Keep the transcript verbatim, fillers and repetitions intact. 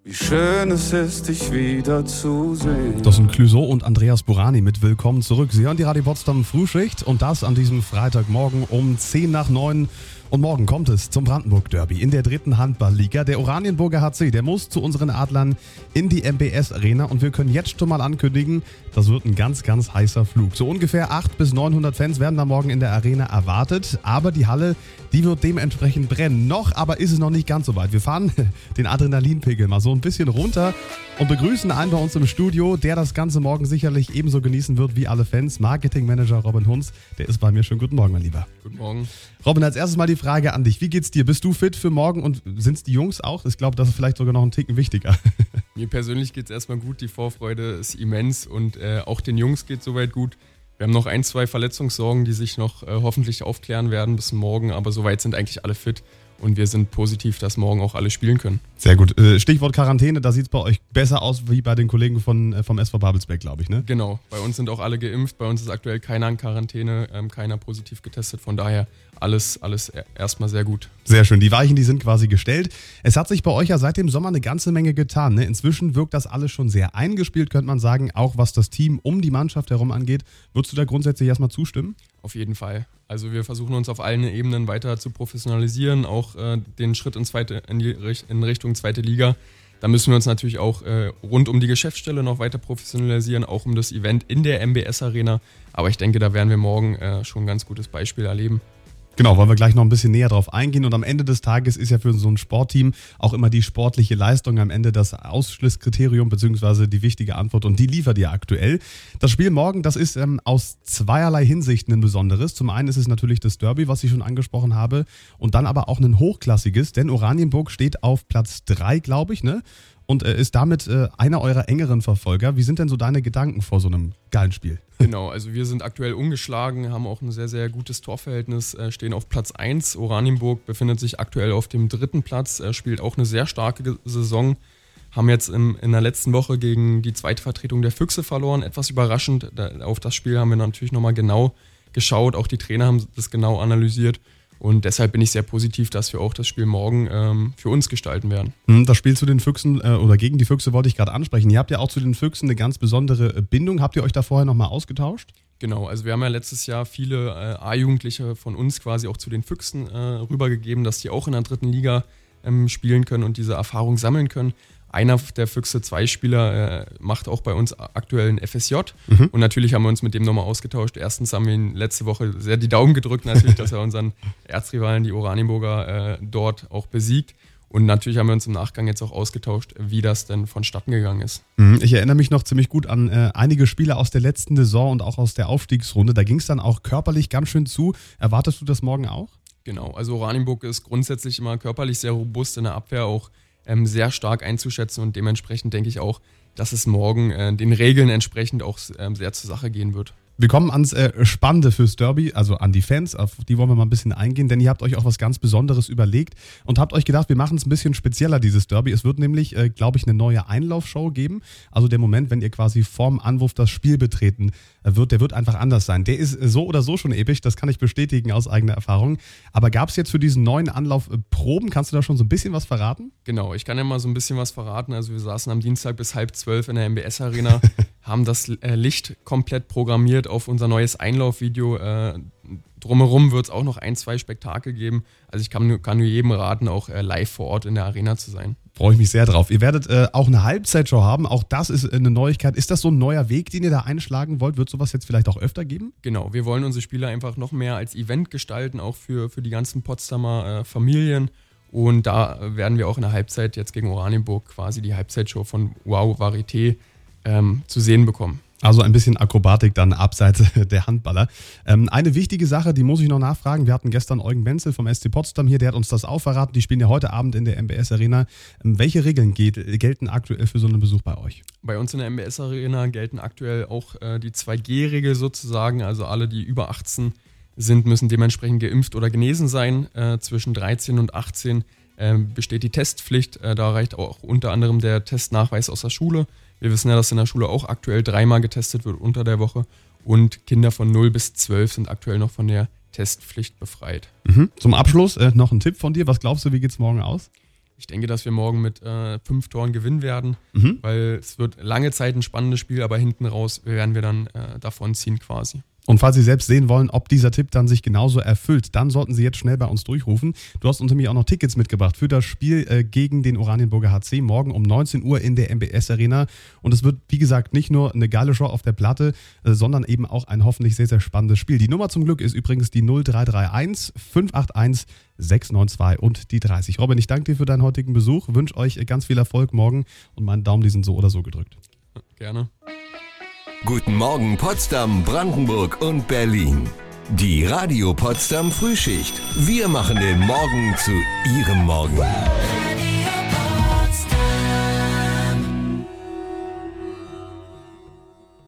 Wie schön es ist, dich wieder zu sehen. Das sind Clouseau und Andreas Burani mit Willkommen zurück. Sie hören die Radio Potsdam Frühschicht und das an diesem Freitagmorgen um zehn nach neun. Und morgen kommt es zum Brandenburg-Derby in der dritten Handballliga. Der Oranienburger H C, der muss zu unseren Adlern in die M B S-Arena. Und wir können jetzt schon mal ankündigen, das wird ein ganz, ganz heißer Flug. So ungefähr achthundert bis neunhundert Fans werden da morgen in der Arena erwartet. Aber die Halle, die wird dementsprechend brennen. Noch aber ist es noch nicht ganz so weit. Wir fahren den Adrenalinpegel mal so ein bisschen runter und begrüßen einen bei uns im Studio, der das Ganze morgen sicherlich ebenso genießen wird wie alle Fans. Marketingmanager Robin Hunz, der ist bei mir. Schönen guten Morgen, mein Lieber. Guten Morgen. Robin, als erstes mal die Frage an dich. Wie geht's dir? Bist du fit für morgen und sind es die Jungs auch? Ich glaube, das ist vielleicht sogar noch ein Ticken wichtiger. Mir persönlich geht es erstmal gut. Die Vorfreude ist immens und äh, auch den Jungs geht soweit gut. Wir haben noch ein, zwei Verletzungssorgen, die sich noch äh, hoffentlich aufklären werden bis morgen, aber soweit sind eigentlich alle fit. Und wir sind positiv, dass morgen auch alle spielen können. Sehr gut. Stichwort Quarantäne, da sieht es bei euch besser aus wie bei den Kollegen von, vom S V Babelsberg, glaube ich, ne? Genau. Bei uns sind auch alle geimpft. Bei uns ist aktuell keiner in Quarantäne, ähm, keiner positiv getestet. Von daher alles, alles erstmal sehr gut. Sehr schön. Die Weichen, die sind quasi gestellt. Es hat sich bei euch ja seit dem Sommer eine ganze Menge getan, ne? Inzwischen wirkt das alles schon sehr eingespielt, könnte man sagen, auch was das Team um die Mannschaft herum angeht. Würdest du da grundsätzlich erstmal zustimmen? Auf jeden Fall. Also wir versuchen uns auf allen Ebenen weiter zu professionalisieren, auch äh, den Schritt in, zweite, in, die, in Richtung zweite Liga. Da müssen wir uns natürlich auch äh, rund um die Geschäftsstelle noch weiter professionalisieren, auch um das Event in der M B S-Arena. Aber ich denke, da werden wir morgen äh, schon ein ganz gutes Beispiel erleben. Genau, wollen wir gleich noch ein bisschen näher drauf eingehen. Und am Ende des Tages ist ja für so ein Sportteam auch immer die sportliche Leistung am Ende das Ausschlusskriterium bzw. die wichtige Antwort. Und die liefert ihr aktuell. Das Spiel morgen, das ist ähm, aus zweierlei Hinsichten ein besonderes. Zum einen ist es natürlich das Derby, was ich schon angesprochen habe. Und dann aber auch ein hochklassiges, denn Oranienburg steht auf Platz drei, glaube ich, ne? Und äh, ist damit äh, einer eurer engeren Verfolger. Wie sind denn so deine Gedanken vor so einem geilen Spiel? Genau, also wir sind aktuell ungeschlagen, haben auch ein sehr, sehr gutes Torverhältnis, äh, stehen auf Platz eins. Oranienburg befindet sich aktuell auf dem dritten Platz, äh, spielt auch eine sehr starke Saison. Haben jetzt im, in der letzten Woche gegen die zweite Vertretung der Füchse verloren. Etwas überraschend, da, auf das Spiel haben wir natürlich nochmal genau geschaut. Auch die Trainer haben das genau analysiert. Und deshalb bin ich sehr positiv, dass wir auch das Spiel morgen ähm, für uns gestalten werden. Das Spiel zu den Füchsen äh, oder gegen die Füchse wollte ich gerade ansprechen. Ihr habt ja auch zu den Füchsen eine ganz besondere Bindung. Habt ihr euch da vorher nochmal ausgetauscht? Genau, also wir haben ja letztes Jahr viele äh, A-Jugendliche von uns quasi auch zu den Füchsen äh, rübergegeben, dass die auch in der dritten Liga ähm, spielen können und diese Erfahrung sammeln können. Einer der Füchse, zwei Spieler, äh, macht auch bei uns aktuell ein F S J. Mhm. Und natürlich haben wir uns mit dem nochmal ausgetauscht. Erstens haben wir ihn letzte Woche sehr die Daumen gedrückt, natürlich, dass er unseren Erzrivalen, die Oranienburger, äh, dort auch besiegt. Und natürlich haben wir uns im Nachgang jetzt auch ausgetauscht, wie das denn vonstatten gegangen ist. Ich erinnere mich noch ziemlich gut an äh, einige Spiele aus der letzten Saison und auch aus der Aufstiegsrunde. Da ging es dann auch körperlich ganz schön zu. Erwartest du das morgen auch? Genau, also Oranienburg ist grundsätzlich immer körperlich sehr robust in der Abwehr, auch ähm, sehr stark einzuschätzen. Und dementsprechend denke ich auch, dass es morgen äh, den Regeln entsprechend auch äh, sehr zur Sache gehen wird. Wir kommen ans äh, Spannende fürs Derby, also an die Fans, auf die wollen wir mal ein bisschen eingehen, denn ihr habt euch auch was ganz Besonderes überlegt und habt euch gedacht, wir machen es ein bisschen spezieller, dieses Derby. Es wird nämlich, äh, glaube ich, eine neue Einlaufshow geben. Also der Moment, wenn ihr quasi vorm Anwurf das Spiel betreten äh, wird, der wird einfach anders sein. Der ist äh, so oder so schon episch, das kann ich bestätigen aus eigener Erfahrung. Aber gab es jetzt für diesen neuen Anlauf äh, Proben? Kannst du da schon so ein bisschen was verraten? Genau, ich kann ja mal so ein bisschen was verraten. Also wir saßen am Dienstag bis halb zwölf in der M B S-Arena, haben das äh, Licht komplett programmiert auf unser neues Einlaufvideo. Äh, drumherum wird es auch noch ein, zwei Spektakel geben. Also ich kann nur, kann nur jedem raten, auch äh, live vor Ort in der Arena zu sein. Freue ich mich sehr drauf. Ihr werdet äh, auch eine Halbzeitshow haben. Auch das ist eine Neuigkeit. Ist das so ein neuer Weg, den ihr da einschlagen wollt? Wird sowas jetzt vielleicht auch öfter geben? Genau, wir wollen unsere Spiele einfach noch mehr als Event gestalten, auch für, für die ganzen Potsdamer äh, Familien. Und da werden wir auch in der Halbzeit jetzt gegen Oranienburg quasi die Halbzeitshow von Wow Varieté ähm, zu sehen bekommen. Also ein bisschen Akrobatik dann abseits der Handballer. Ähm, eine wichtige Sache, die muss ich noch nachfragen. Wir hatten gestern Eugen Wenzel vom S C Potsdam hier, der hat uns das auch verraten. Die spielen ja heute Abend in der M B S-Arena. Ähm, welche Regeln geht, gelten aktuell für so einen Besuch bei euch? Bei uns in der M B S-Arena gelten aktuell auch äh, die zwei G Regel sozusagen. Also alle, die über achtzehn sind, müssen dementsprechend geimpft oder genesen sein. Äh, zwischen dreizehn und achtzehn äh, besteht die Testpflicht. Äh, da reicht auch unter anderem der Testnachweis aus der Schule. Wir wissen ja, dass in der Schule auch aktuell dreimal getestet wird unter der Woche. Und Kinder von null bis zwölf sind aktuell noch von der Testpflicht befreit. Mhm. Zum Abschluss äh, noch ein Tipp von dir. Was glaubst du, wie geht es morgen aus? Ich denke, dass wir morgen mit äh, fünf Toren gewinnen werden, Mhm. weil es wird lange Zeit ein spannendes Spiel, aber hinten raus werden wir dann äh, davonziehen quasi. Und falls Sie selbst sehen wollen, ob dieser Tipp dann sich genauso erfüllt, dann sollten Sie jetzt schnell bei uns durchrufen. Du hast unter mir auch noch Tickets mitgebracht für das Spiel äh, gegen den Oranienburger H C morgen um neunzehn Uhr in der M B S Arena. Und es wird, wie gesagt, nicht nur eine geile Show auf der Platte, äh, sondern eben auch ein hoffentlich sehr, sehr spannendes Spiel. Die Nummer zum Glück ist übrigens die null drei drei eins fünf acht eins sechs neun zwei und die dreißig. Robin, ich danke dir für deinen heutigen Besuch, wünsche euch ganz viel Erfolg morgen und meinen Daumen, die sind so oder so gedrückt. Gerne. Guten Morgen Potsdam, Brandenburg und Berlin. Die Radio Potsdam Frühschicht. Wir machen den Morgen zu Ihrem Morgen.